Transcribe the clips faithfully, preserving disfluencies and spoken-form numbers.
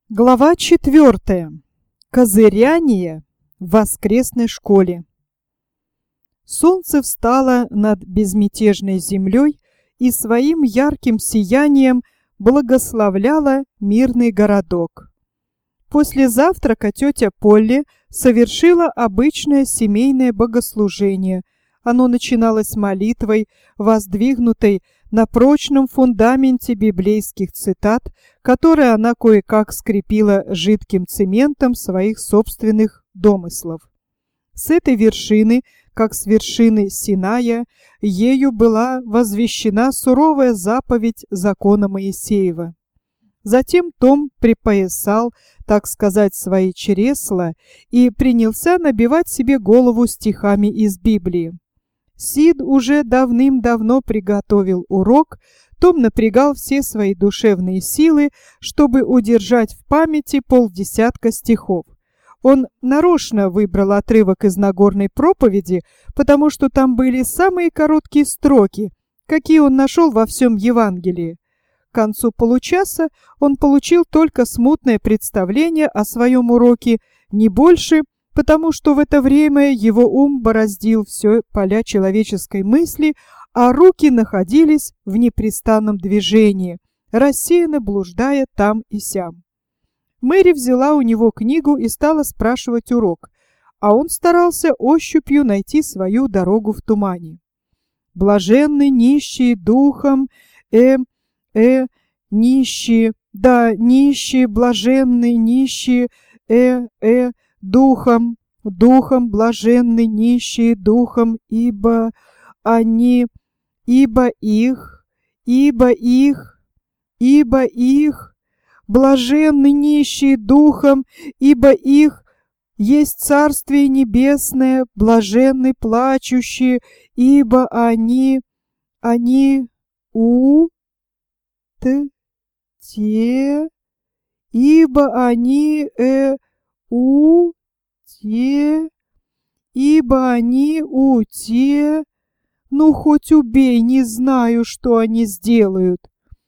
Глава четвертая. Козыряние в воскресной школе. Солнце встало над безмятежной землей и своим ярким сиянием благословляло мирный городок. После завтрака тетя Полли совершила обычное семейное богослужение. Оно начиналось молитвой, воздвигнутой на прочном фундаменте библейских цитат, которые она кое-как скрепила жидким цементом своих собственных домыслов. С этой вершины, как с вершины Синая, ею была возвещена суровая заповедь закона Моисеева. Затем Том припоясал, так сказать, свои чресла и принялся набивать себе голову стихами из Библии. Сид уже давным-давно приготовил урок, Том напрягал все свои душевные силы, чтобы удержать в памяти полдесятка стихов. Он нарочно выбрал отрывок из Нагорной проповеди, потому что там были самые короткие строки, какие он нашел во всем Евангелии. К концу получаса он получил только смутное представление о своем уроке, не больше, потому что в это время его ум бороздил все поля человеческой мысли, а руки находились в непрестанном движении, рассеянно блуждая там и сям. Мэри взяла у него книгу и стала спрашивать урок, а он старался ощупью найти свою дорогу в тумане. «Блаженны нищие духом, э, э, нищие, да, нищие, блаженны нищие, э, э, духом, духом блаженны нищие духом, ибо они, ибо их, ибо их, ибо их, блаженны нищие духом, ибо их есть Царствие Небесное, блаженны плачущие, ибо они, они у, т, те, ибо они, э, у, те, ибо они у, те, ну хоть убей, не знаю, что они сделают.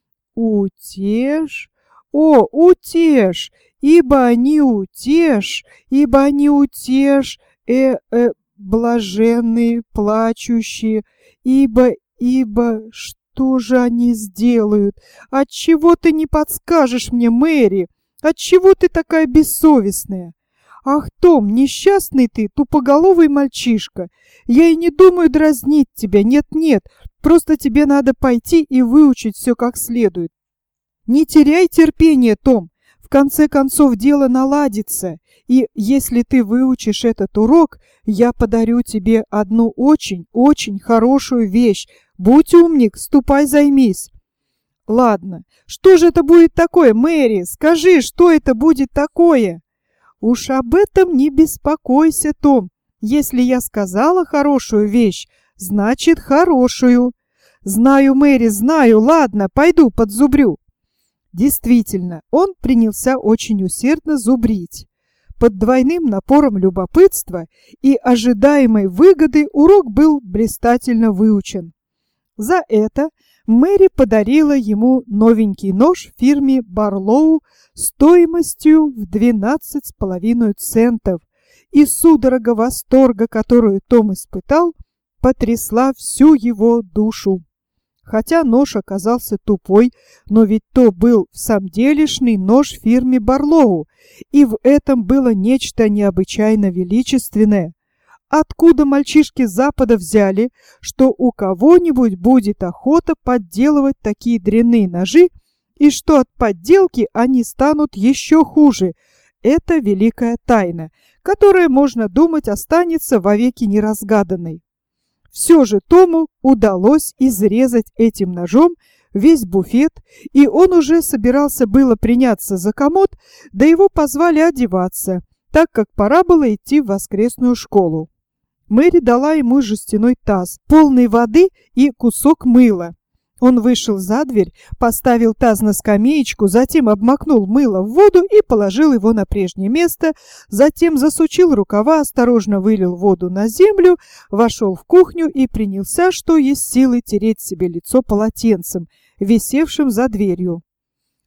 Утешь, о, утешь, ибо они утешь, ибо они утешь, э, э, блаженные, плачущие, ибо, ибо, что же они сделают? Отчего ты не подскажешь мне, Мэри? Отчего ты такая бессовестная? Ах, Том, несчастный ты, тупоголовый мальчишка. Я и не думаю дразнить тебя, нет-нет, просто тебе надо пойти и выучить все как следует. Не теряй терпения, Том, в конце концов дело наладится, и если ты выучишь этот урок, я подарю тебе одну очень-очень хорошую вещь. Будь умник, ступай займись. Ладно, что же это будет такое, Мэри? Скажи, что это будет такое? Уж об этом не беспокойся, Том. Если я сказала хорошую вещь, значит хорошую. Знаю, Мэри, знаю, ладно, пойду подзубрю. Действительно, он принялся очень усердно зубрить. Под двойным напором любопытства и ожидаемой выгоды урок был блистательно выучен. За это Мэри подарила ему новенький нож в фирме Барлоу стоимостью в двенадцать с половиной центов, и судорога восторга, которую Том испытал, потрясла всю его душу. Хотя нож оказался тупой, но ведь то был всамделишный нож в фирме Барлоу, и в этом было нечто необычайно величественное. Откуда мальчишки Запада взяли, что у кого-нибудь будет охота подделывать такие дрянные ножи, и что от подделки они станут еще хуже? Это великая тайна, которая, можно думать, останется вовеки неразгаданной. Все же Тому удалось изрезать этим ножом весь буфет, и он уже собирался было приняться за комод, да его позвали одеваться, так как пора было идти в воскресную школу. Мэри дала ему жестяной таз, полный воды и кусок мыла. Он вышел за дверь, поставил таз на скамеечку, затем обмакнул мыло в воду и положил его на прежнее место, затем засучил рукава, осторожно вылил воду на землю, вошел в кухню и принялся, что есть силы, тереть себе лицо полотенцем, висевшим за дверью.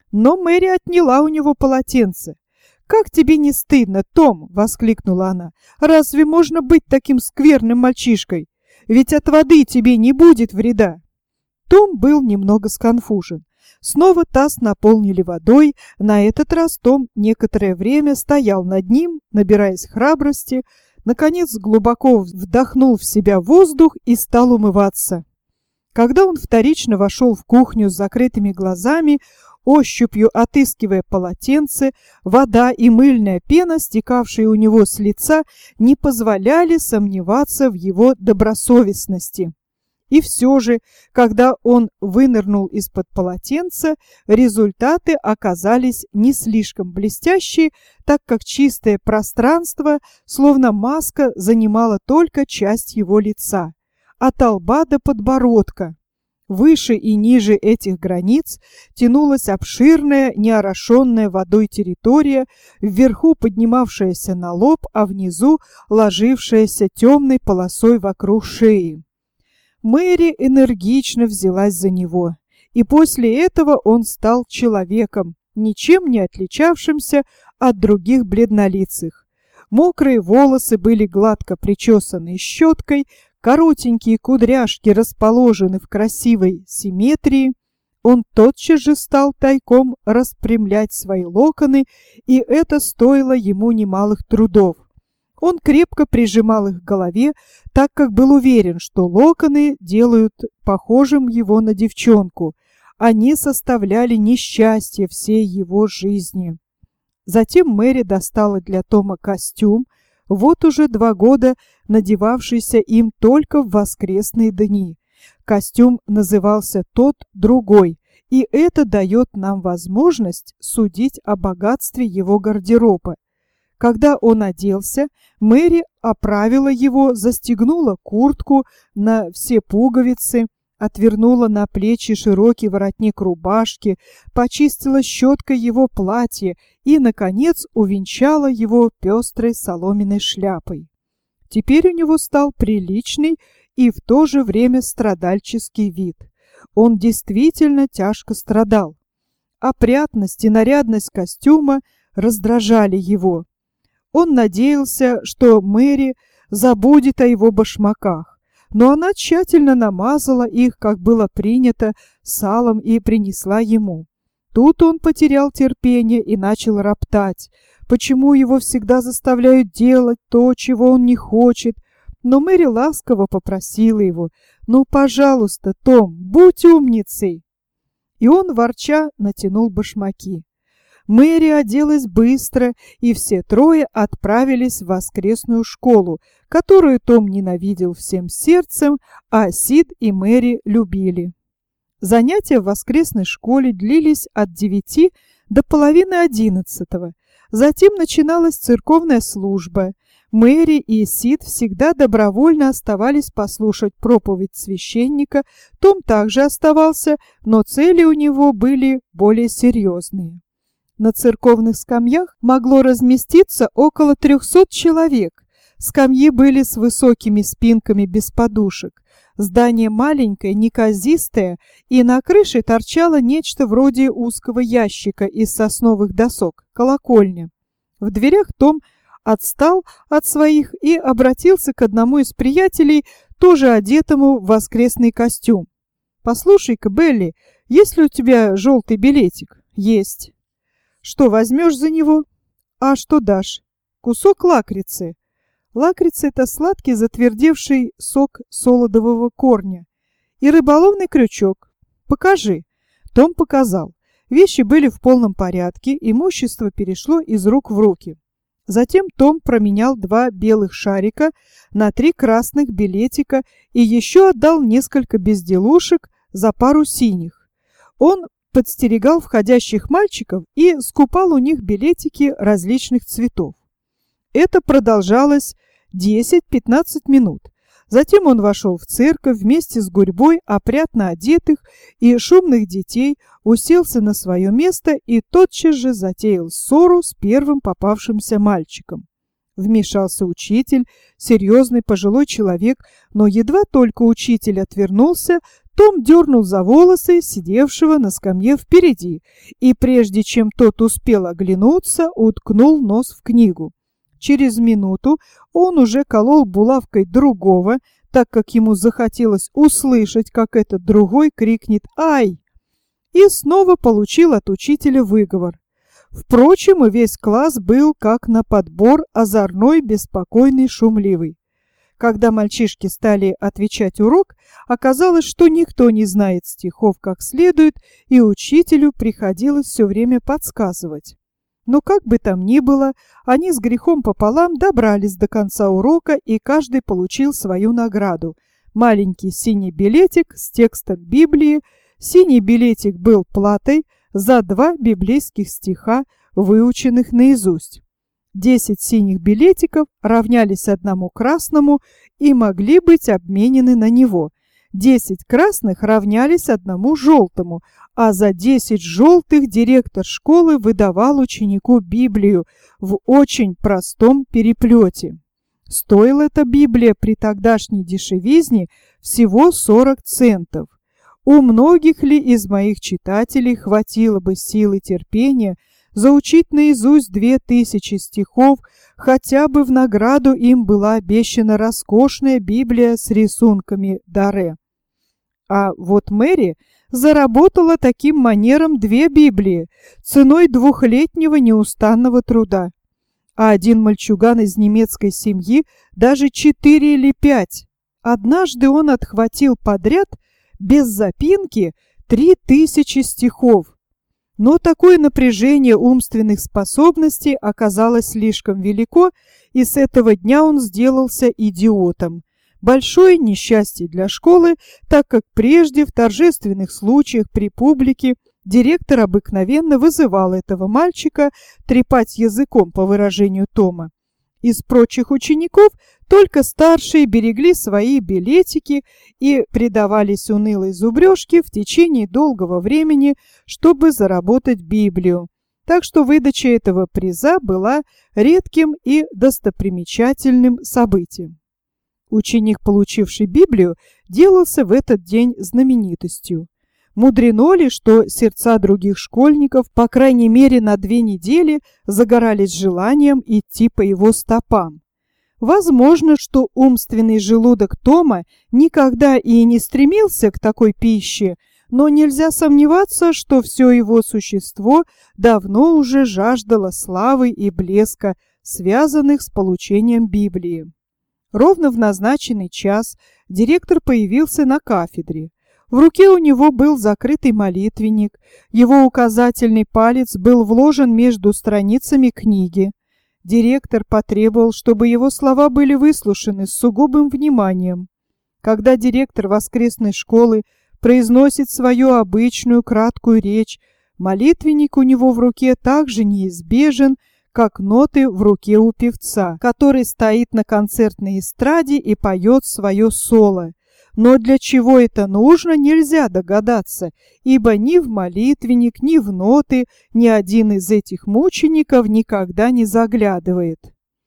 Но Мэри отняла у него полотенце. «Как тебе не стыдно, Том?» — воскликнула она. «Разве можно быть таким скверным мальчишкой? Ведь от воды тебе не будет вреда». Том был немного сконфужен. Снова таз наполнили водой. На этот раз Том некоторое время стоял над ним, набираясь храбрости. Наконец глубоко вдохнул в себя воздух и стал умываться. Когда он вторично вошел в кухню с закрытыми глазами, ощупью отыскивая полотенце, вода и мыльная пена, стекавшие у него с лица, не позволяли сомневаться в его добросовестности. И все же, когда он вынырнул из-под полотенца, результаты оказались не слишком блестящие, так как чистое пространство, словно маска, занимало только часть его лица, от лба до подбородка. Выше и ниже этих границ тянулась обширная, неорошенная водой территория, вверху поднимавшаяся на лоб, а внизу ложившаяся темной полосой вокруг шеи. Мэри энергично взялась за него, и после этого он стал человеком, ничем не отличавшимся от других бледнолицых. Мокрые волосы были гладко причесаны щеткой, коротенькие кудряшки расположены в красивой симметрии. Он тотчас же стал тайком распрямлять свои локоны, и это стоило ему немалых трудов. Он крепко прижимал их к голове, так как был уверен, что локоны делают похожим его на девчонку. Они составляли несчастье всей его жизни. Затем Мэри достала для Тома костюм, вот уже два года надевавшийся им только в воскресные дни. Костюм назывался «Тот другой», и это дает нам возможность судить о богатстве его гардероба. Когда он оделся, Мэри оправила его, застегнула куртку на все пуговицы, отвернула на плечи широкий воротник рубашки, почистила щеткой его платье и, наконец, увенчала его пестрой соломенной шляпой. Теперь у него стал приличный и в то же время страдальческий вид. Он действительно тяжко страдал. Опрятность и нарядность костюма раздражали его. Он надеялся, что Мэри забудет о его башмаках, но она тщательно намазала их, как было принято, салом и принесла ему. Тут он потерял терпение и начал роптать, почему его всегда заставляют делать то, чего он не хочет. Но Мэри ласково попросила его: «Ну, пожалуйста, Том, будь умницей!» И он, ворча, натянул башмаки. Мэри оделась быстро, и все трое отправились в воскресную школу, которую Том ненавидел всем сердцем, а Сид и Мэри любили. Занятия в воскресной школе длились от девяти до половины одиннадцатого. Затем начиналась церковная служба. Мэри и Сид всегда добровольно оставались послушать проповедь священника. Том также оставался, но цели у него были более серьезные. На церковных скамьях могло разместиться около трехсот человек. Скамьи были с высокими спинками без подушек. Здание маленькое, неказистое, и на крыше торчало нечто вроде узкого ящика из сосновых досок, колокольня. В дверях Том отстал от своих и обратился к одному из приятелей, тоже одетому в воскресный костюм. «Послушай-ка, Белли, есть ли у тебя желтый билетик?» «Есть». «Что, возьмешь за него?» «А что дашь?» «Кусок лакрицы». Лакрица — это сладкий затвердевший сок солодового корня. «И рыболовный крючок». «Покажи». Том показал. Вещи были в полном порядке, имущество перешло из рук в руки. Затем Том променял два белых шарика на три красных билетика и еще отдал несколько безделушек за пару синих. Он подстерегал входящих мальчиков и скупал у них билетики различных цветов. Это продолжалось десять-пятнадцать минут. Затем он вошел в церковь вместе с гурьбой опрятно одетых и шумных детей, уселся на свое место и тотчас же затеял ссору с первым попавшимся мальчиком. Вмешался учитель, серьезный пожилой человек, но едва только учитель отвернулся, Том дернул за волосы сидевшего на скамье впереди, и прежде чем тот успел оглянуться, уткнул нос в книгу. Через минуту он уже колол булавкой другого, так как ему захотелось услышать, как этот другой крикнет «Ай!», и снова получил от учителя выговор. Впрочем, и весь класс был как на подбор, озорной, беспокойный, шумливый. Когда мальчишки стали отвечать урок, оказалось, что никто не знает стихов как следует, и учителю приходилось все время подсказывать. Но как бы там ни было, они с грехом пополам добрались до конца урока, и каждый получил свою награду. Маленький синий билетик с текстом Библии. Синий билетик был платой за два библейских стиха, выученных наизусть. Десять синих билетиков равнялись одному красному и могли быть обменены на него. Десять красных равнялись одному желтому, а за десять желтых директор школы выдавал ученику Библию в очень простом переплете. Стоила эта Библия при тогдашней дешевизне всего сорок центов. У многих ли из моих читателей хватило бы силы терпения заучить наизусть две тысячи стихов, хотя бы в награду им была обещана роскошная Библия с рисунками Даре. А вот Мэри заработала таким манером две Библии ценой двухлетнего неустанного труда, а один мальчуган из немецкой семьи даже четыре или пять. Однажды он отхватил подряд без запинки три тысячи стихов. Но такое напряжение умственных способностей оказалось слишком велико, и с этого дня он сделался идиотом. Большое несчастье для школы, так как прежде в торжественных случаях при публике директор обыкновенно вызывал этого мальчика трепать языком, по выражению Тома. Из прочих учеников только старшие берегли свои билетики и предавались унылой зубрежке в течение долгого времени, чтобы заработать Библию. Так что выдача этого приза была редким и достопримечательным событием. Ученик, получивший Библию, делался в этот день знаменитостью. Мудрено ли, что сердца других школьников, по крайней мере на две недели, загорались желанием идти по его стопам? Возможно, что умственный желудок Тома никогда и не стремился к такой пище, но нельзя сомневаться, что все его существо давно уже жаждало славы и блеска, связанных с получением Библии. Ровно в назначенный час директор появился на кафедре. В руке у него был закрытый молитвенник, его указательный палец был вложен между страницами книги. Директор потребовал, чтобы его слова были выслушаны с сугубым вниманием. Когда директор воскресной школы произносит свою обычную краткую речь, молитвенник у него в руке так же неизбежен, как ноты в руке у певца, который стоит на концертной эстраде и поет свое соло. Но для чего это нужно, нельзя догадаться, ибо ни в молитвенник, ни в ноты ни один из этих мучеников никогда не заглядывает.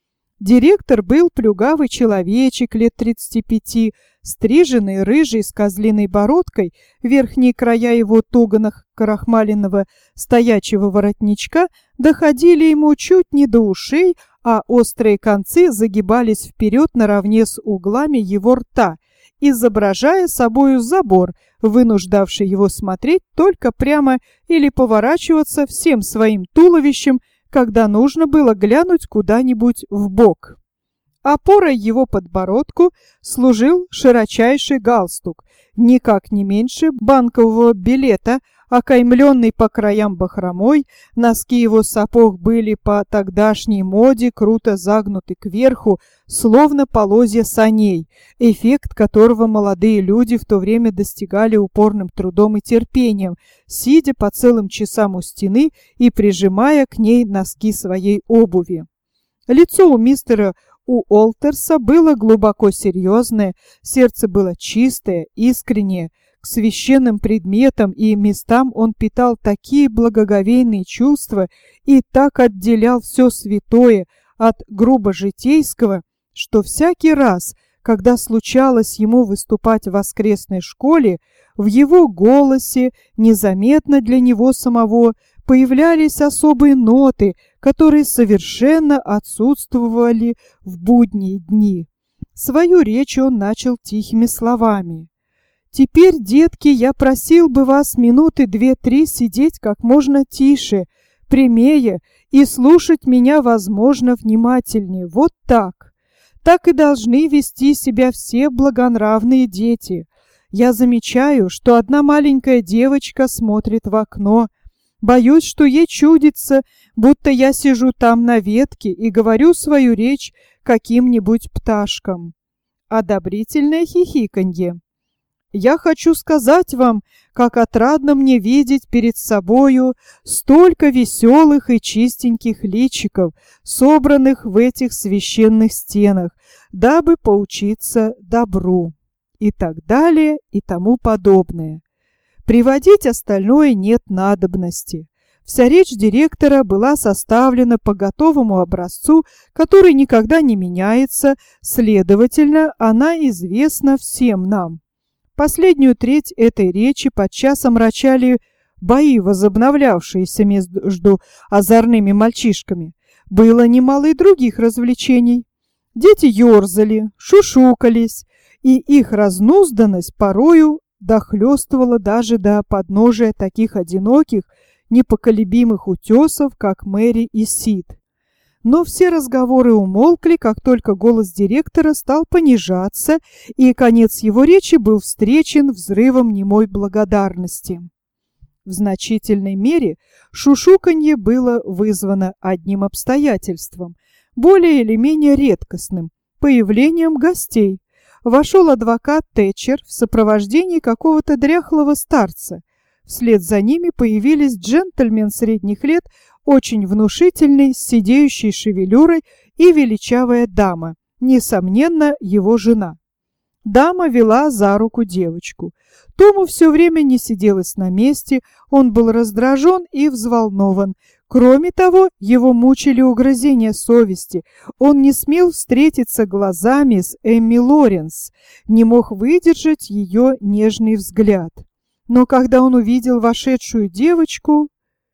Директор был плюгавый человечек лет тридцати пяти, стриженный, рыжий, с козлиной бородкой, верхние края его туго накрахмаленного стоячего воротничка доходили ему чуть не до ушей, а острые концы загибались вперед наравне с углами его рта, изображая собою забор, вынуждавший его смотреть только прямо или поворачиваться всем своим туловищем, когда нужно было глянуть куда-нибудь вбок. Опорой его подбородку служил широчайший галстук, никак не меньше банкового билета, окаймленный по краям бахромой, носки его сапог были по тогдашней моде круто загнуты кверху, словно полозья саней, эффект которого молодые люди в то время достигали упорным трудом и терпением, сидя по целым часам у стены и прижимая к ней носки своей обуви. Лицо у мистера Уолтерса было глубоко серьезное, сердце было чистое, искреннее. К священным предметам и местам он питал такие благоговейные чувства и так отделял все святое от грубо житейского, что всякий раз, когда случалось ему выступать в воскресной школе, в его голосе, незаметно для него самого, появлялись особые ноты, которые совершенно отсутствовали в будние дни. Свою речь он начал тихими словами. «Теперь, детки, я просил бы вас минуты две-три сидеть как можно тише, прямее и слушать меня, возможно, внимательнее. Вот так. Так и должны вести себя все благонравные дети. Я замечаю, что одна маленькая девочка смотрит в окно. Боюсь, что ей чудится, будто я сижу там на ветке и говорю свою речь каким-нибудь пташкам». Одобрительное хихиканье. «Я хочу сказать вам, как отрадно мне видеть перед собою столько веселых и чистеньких личиков, собранных в этих священных стенах, дабы поучиться добру», и так далее, и тому подобное. Приводить остальное нет надобности. Вся речь директора была составлена по готовому образцу, который никогда не меняется, следовательно, она известна всем нам. Последнюю треть этой речи подчас омрачали бои, возобновлявшиеся между озорными мальчишками. Было немало и других развлечений. Дети ерзали, шушукались, и их разнузданность порою дохлёстывала даже до подножия таких одиноких, непоколебимых утесов, как Мэри и Сид. Но все разговоры умолкли, как только голос директора стал понижаться, и конец его речи был встречен взрывом немой благодарности. В значительной мере шушуканье было вызвано одним обстоятельством, более или менее редкостным – появлением гостей. Вошел адвокат Тэтчер в сопровождении какого-то дряхлого старца. Вслед за ними появились джентльмен средних лет, очень внушительный, с сидеющей шевелюрой, и величавая дама, несомненно, его жена. Дама вела за руку девочку. Тому все время не сиделось на месте, он был раздражен и взволнован. Кроме того, его мучили угрызения совести. Он не смел встретиться глазами с Эмми Лоренс, не мог выдержать ее нежный взгляд. Но когда он увидел вошедшую девочку,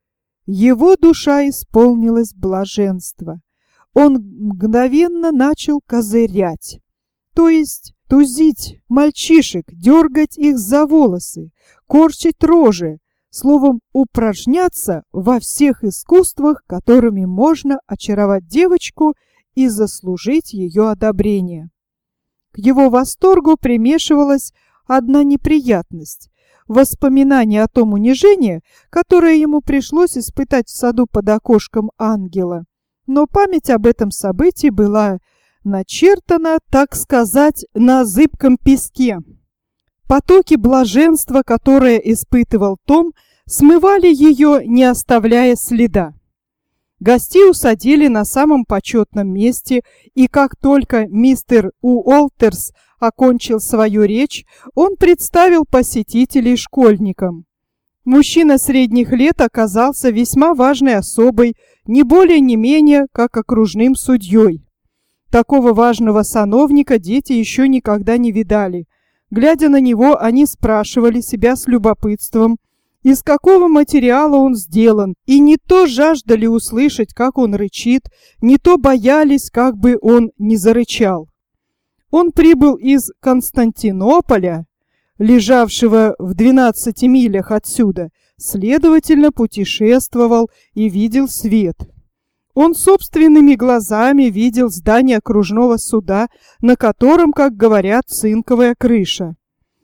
его душа исполнилась блаженства. Он мгновенно начал козырять, то есть тузить мальчишек, дергать их за волосы, корчить рожи, словом, упражняться во всех искусствах, которыми можно очаровать девочку и заслужить ее одобрение. К его восторгу примешивалась одна неприятность. Воспоминание о том унижении, которое ему пришлось испытать в саду под окошком ангела. Но память об этом событии была начертана, так сказать, на зыбком песке. Потоки блаженства, которые испытывал Том, смывали ее, не оставляя следа. Гостей усадили на самом почетном месте, и как только мистер Уолтерс окончил свою речь, он представил посетителей школьникам. Мужчина средних лет оказался весьма важной особой, не более не менее, как окружным судьей. Такого важного сановника дети еще никогда не видали. Глядя на него, они спрашивали себя с любопытством, из какого материала он сделан, и не то жаждали услышать, как он рычит, не то боялись, как бы он не зарычал. Он прибыл из Константинополя, лежавшего в двенадцати милях отсюда, следовательно, путешествовал и видел свет. Он собственными глазами видел здание окружного суда, на котором, как говорят, цинковая крыша.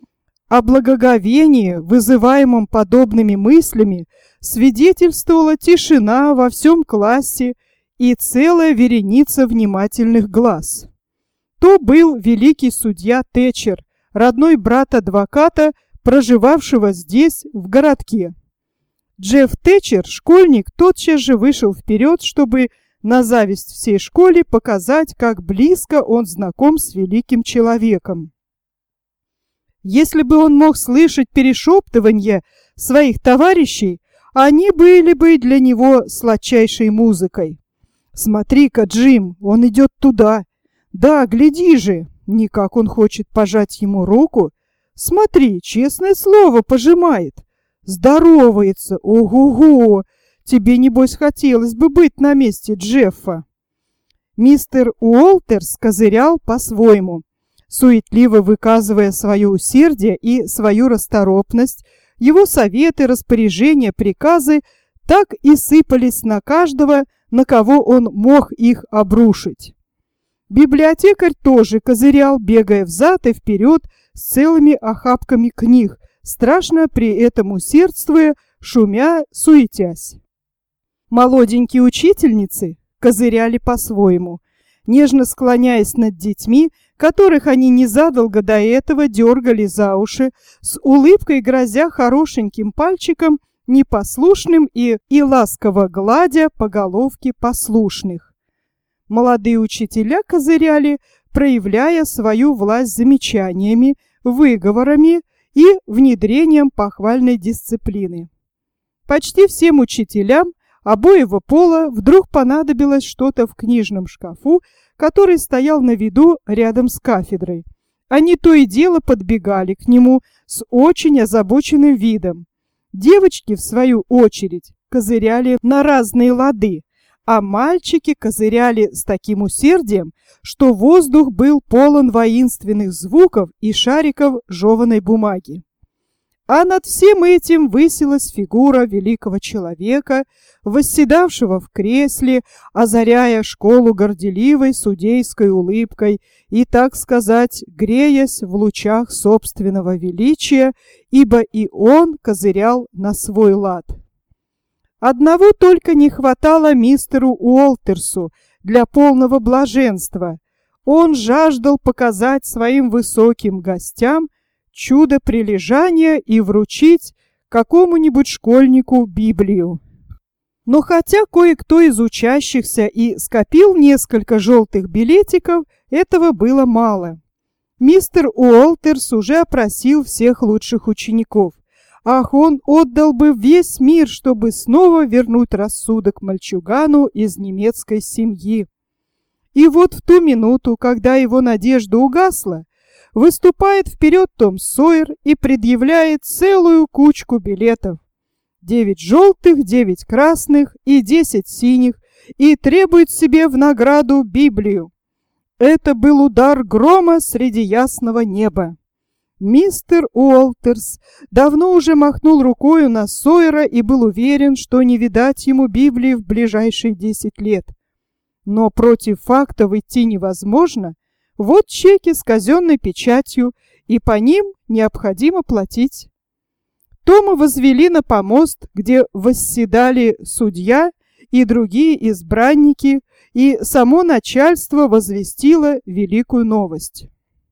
О благоговении, вызываемом подобными мыслями, свидетельствовала тишина во всем классе и целая вереница внимательных глаз. То был великий судья Тэтчер, родной брат адвоката, проживавшего здесь, в городке. Джефф Тэтчер, школьник, тотчас же вышел вперед, чтобы на зависть всей школе показать, как близко он знаком с великим человеком. Если бы он мог слышать перешептывания своих товарищей, они были бы для него сладчайшей музыкой. «Смотри-ка, Джим, он идет туда! Да, гляди же!» Никак он хочет пожать ему руку. Смотри, честное слово, пожимает. Здоровается. Ого-го! Тебе, небось, хотелось бы быть на месте Джеффа. Мистер Уолтерс козырял по-своему, суетливо выказывая свое усердие и свою расторопность. Его советы, распоряжения, приказы так и сыпались на каждого, на кого он мог их обрушить. Библиотекарь тоже козырял, бегая взад и вперед с целыми охапками книг, страшно при этом усердствуя, шумя, суетясь. Молоденькие учительницы козыряли по-своему, нежно склоняясь над детьми, которых они незадолго до этого дергали за уши, с улыбкой грозя хорошеньким пальчиком, непослушным и, и ласково гладя по головке послушных. Молодые учителя козыряли, проявляя свою власть замечаниями, выговорами и внедрением похвальной дисциплины. Почти всем учителям обоего пола вдруг понадобилось что-то в книжном шкафу, который стоял на виду рядом с кафедрой. Они то и дело подбегали к нему с очень озабоченным видом. Девочки, в свою очередь, козыряли на разные лады, а мальчики козыряли с таким усердием, что воздух был полон воинственных звуков и шариков жеваной бумаги. А над всем этим высилась фигура великого человека, восседавшего в кресле, озаряя школу горделивой судейской улыбкой и, так сказать, греясь в лучах собственного величия, ибо и он козырял на свой лад. Одного только не хватало мистеру Уолтерсу для полного блаженства. Он жаждал показать своим высоким гостям чудо прилежания и вручить какому-нибудь школьнику Библию. Но хотя кое-кто из учащихся и скопил несколько желтых билетиков, этого было мало. Мистер Уолтерс уже опросил всех лучших учеников. Ах, он отдал бы весь мир, чтобы снова вернуть рассудок мальчугану из немецкой семьи. И вот в ту минуту, когда его надежда угасла, выступает вперед Том Сойер и предъявляет целую кучку билетов. Девять желтых, девять красных и десять синих, и требует себе в награду Библию. Это был удар грома среди ясного неба. Мистер Уолтерс давно уже махнул рукою на Сойера и был уверен, что не видать ему Библии в ближайшие десять лет. Но против фактов идти невозможно. Вот чеки с казенной печатью, и по ним необходимо платить. Тома возвели на помост, где восседали судья и другие избранники, и само начальство возвестило великую новость.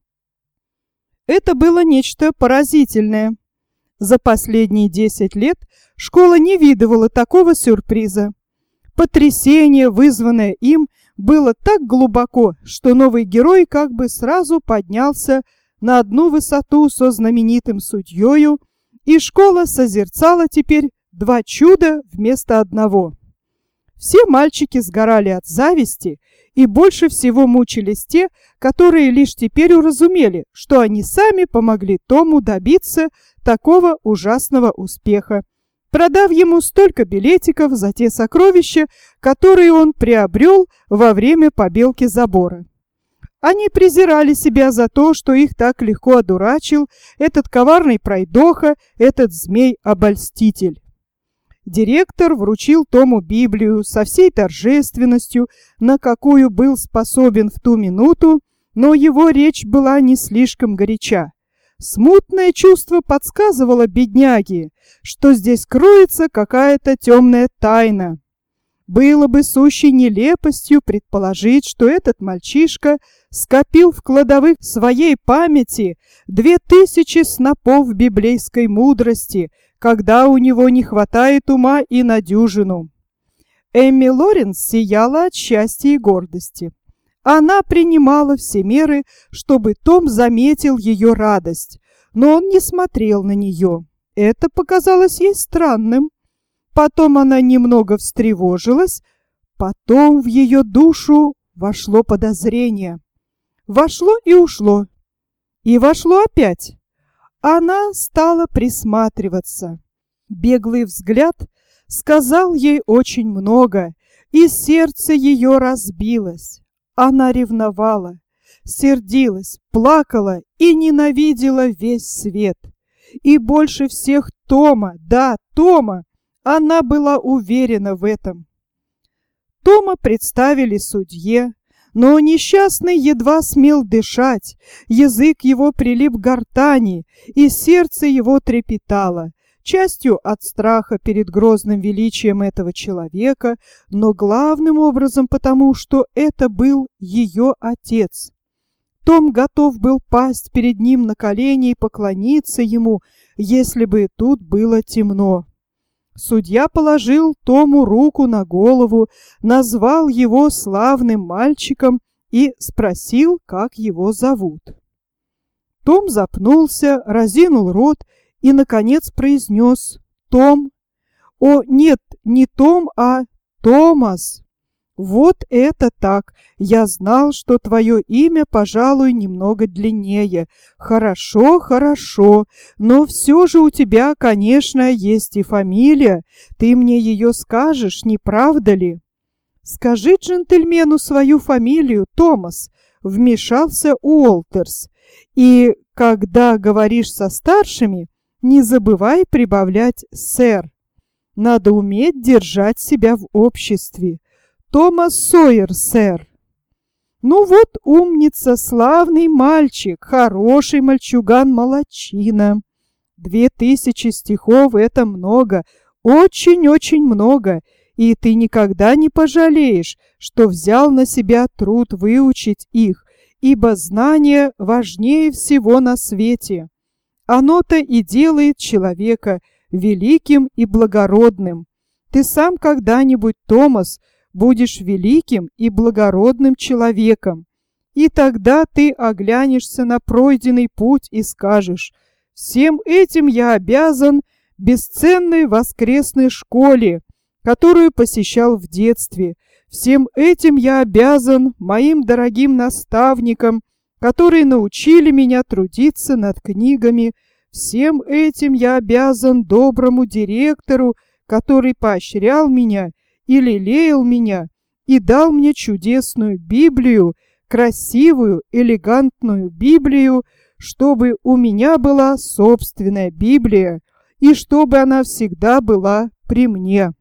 Это было нечто поразительное. За последние десять лет школа не видывала такого сюрприза. Потрясение, вызванное им, было так глубоко, что новый герой как бы сразу поднялся на одну высоту со знаменитым судьёю, и школа созерцала теперь два чуда вместо одного. Все мальчики сгорали от зависти, и больше всего мучились те, которые лишь теперь уразумели, что они сами помогли Тому добиться такого ужасного успеха, продав ему столько билетиков за те сокровища, которые он приобрел во время побелки забора. Они презирали себя за то, что их так легко одурачил этот коварный пройдоха, этот змей-обольститель. Директор вручил Тому Библию со всей торжественностью, на какую был способен в ту минуту, но его речь была не слишком горяча. Смутное чувство подсказывало бедняге, что здесь кроется какая-то темная тайна. Было бы сущей нелепостью предположить, что этот мальчишка скопил в кладовых своей памяти две тысячи снопов библейской мудрости, когда у него не хватает ума и на дюжину. Эмми Лоренс сияла от счастья и гордости. Она принимала все меры, чтобы Том заметил ее радость, но он не смотрел на нее. Это показалось ей странным. Потом она немного встревожилась, потом в ее душу вошло подозрение. Вошло и ушло. И вошло опять. Она стала присматриваться. Беглый взгляд сказал ей очень много, и сердце ее разбилось. Она ревновала, сердилась, плакала и ненавидела весь свет. И больше всех Тома, да, Тома, она была уверена в этом. Тома представили судье, но несчастный едва смел дышать, язык его прилип к гортани, и сердце его трепетало, частью от страха перед грозным величием этого человека, но главным образом потому, что это был ее отец. Том готов был пасть перед ним на колени и поклониться ему, если бы тут было темно. Судья положил Тому руку на голову, назвал его славным мальчиком и спросил, как его зовут. Том запнулся, разинул рот и, наконец, произнес: «Том». «О, нет, не Том, а Томас». «Вот это так! Я знал, что твое имя, пожалуй, немного длиннее. Хорошо, хорошо, но все же у тебя, конечно, есть и фамилия. Ты мне ее скажешь, не правда ли?» «Скажи джентльмену свою фамилию, Томас», — вмешался Уолтерс. «И когда говоришь со старшими, не забывай прибавлять «сэр». Надо уметь держать себя в обществе. Томас Сойер, сэр». «Ну вот умница, славный мальчик, хороший мальчуган-молодчина. Две тысячи стихов — это много, очень-очень много, и ты никогда не пожалеешь, что взял на себя труд выучить их, ибо знание важнее всего на свете. Оно-то и делает человека великим и благородным. Ты сам когда-нибудь, Томас, будешь великим и благородным человеком, и тогда ты оглянешься на пройденный путь и скажешь: «Всем этим я обязан бесценной воскресной школе, которую посещал в детстве. Всем этим я обязан моим дорогим наставникам, которые научили меня трудиться над книгами. Всем этим я обязан доброму директору, который поощрял меня и лелеял меня, и дал мне чудесную Библию, красивую, элегантную Библию, чтобы у меня была собственная Библия, и чтобы она всегда была при мне.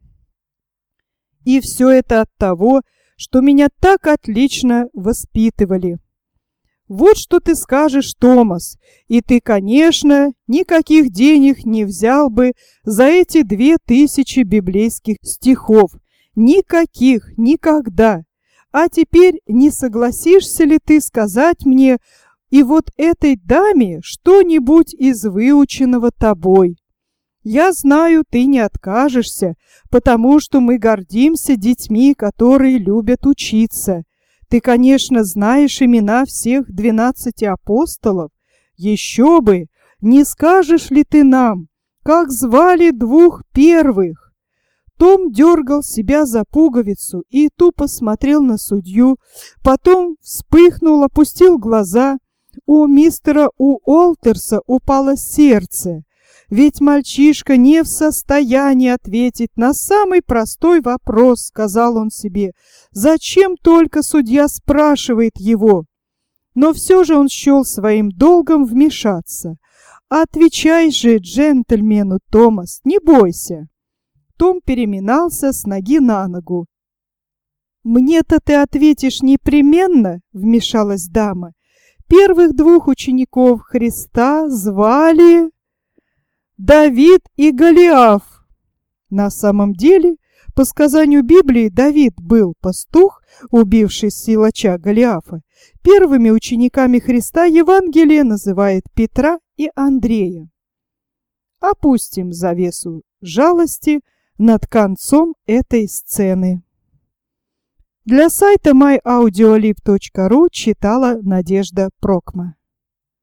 И все это от того, что меня так отлично воспитывали. Вот что ты скажешь, Томас, и ты, конечно, никаких денег не взял бы за эти две тысячи библейских стихов. Никаких, никогда. А теперь не согласишься ли ты сказать мне и вот этой даме что-нибудь из выученного тобой? Я знаю, ты не откажешься, потому что мы гордимся детьми, которые любят учиться. Ты, конечно, знаешь имена всех двенадцати апостолов. Еще бы, не скажешь ли ты нам, как звали двух первых?» Том дергал себя за пуговицу и тупо смотрел на судью, потом вспыхнул, опустил глаза. У мистера Уолтерса упало сердце, ведь мальчишка не в состоянии ответить на самый простой вопрос, сказал он себе. Зачем только судья спрашивает его? Но все же он счел своим долгом вмешаться. «Отвечай же джентльмену, Томас, не бойся». Том переминался с ноги на ногу. «Мне-то ты ответишь непременно», — вмешалась дама. «Первых двух учеников Христа звали Давид и Голиаф». На самом деле, по сказанию Библии, Давид был пастух, убивший силача Голиафа. Первыми учениками Христа Евангелие называет Петра и Андрея. Опустим завесу жалости над концом этой сцены. Для сайта май аудиолиб точка ру читала Надежда Прокма.